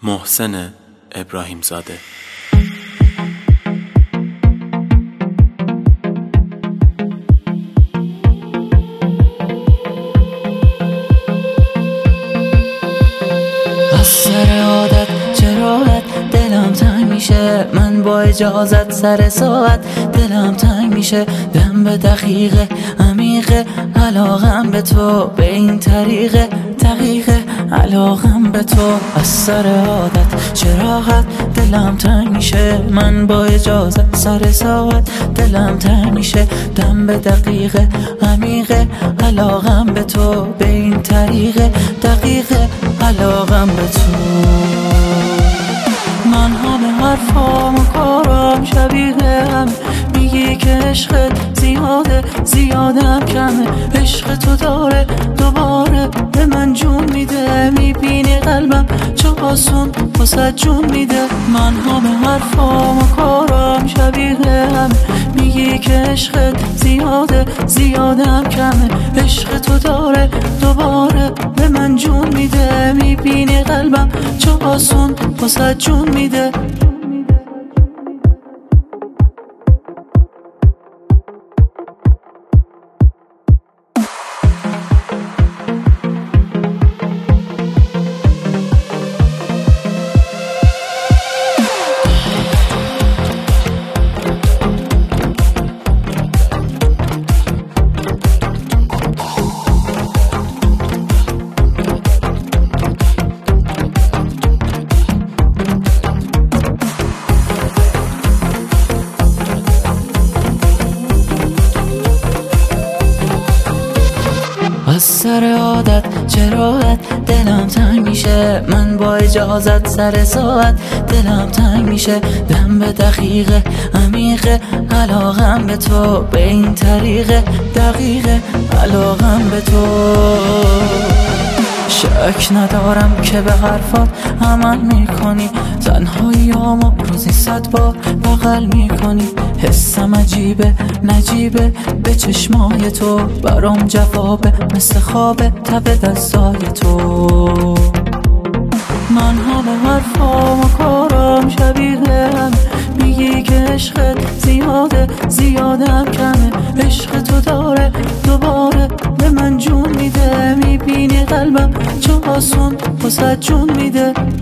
محسن ابراهیم زاده. از سر عادت جراحت دلم تنگ میشه، من با اجازت سر ساعت دلم تنگ میشه، دم به دقیقه عمیقه علاقم به تو، به این طریقه دقیقه علاقم به تو. از سر عادت جراحت دلم تنگ میشه، من با اجازت سر ساعت دلم تنگ میشه، دم به دقیقه عمیقه علاقم به تو، به این طریقه دقیقه علاقم به تو. من همه حرفام و کارام شبیه هم، میگی که عشقت زیاده زیادم کمه، عشق تو داره دوباره به من جون میده، میبینی قلبم چه آسون واسه جون میده. من همه حرفام و کارام شبیه هم، میگی که عشقت زیاده زیادم کمه، عشق تو داره دوباره به من جون میده، میبینی قلبم چه آسون واسه جون میده. از سر عادت جراحت دلم تنگ میشه، من با اجازت سر ساعت دلم تنگ میشه، دم به دقیقه عمیقه علاقم به تو، به این طریقه دقیقه علاقم به تو. شک ندارم که به حرفات عمل میکنی، تنهاییامو روزی 100 بار بغل میکنی، حسم عجیبه نجیبه به چشمای تو، برام جوابه مثل خوابه تب دستای تو. من همه حرفام و کارام شبیه هم، میگی که عشقت زیاده زیادم کمه، عشق تو داره دوباره به من جون میده، میبینی قلبم چه آسون واسه جون میده.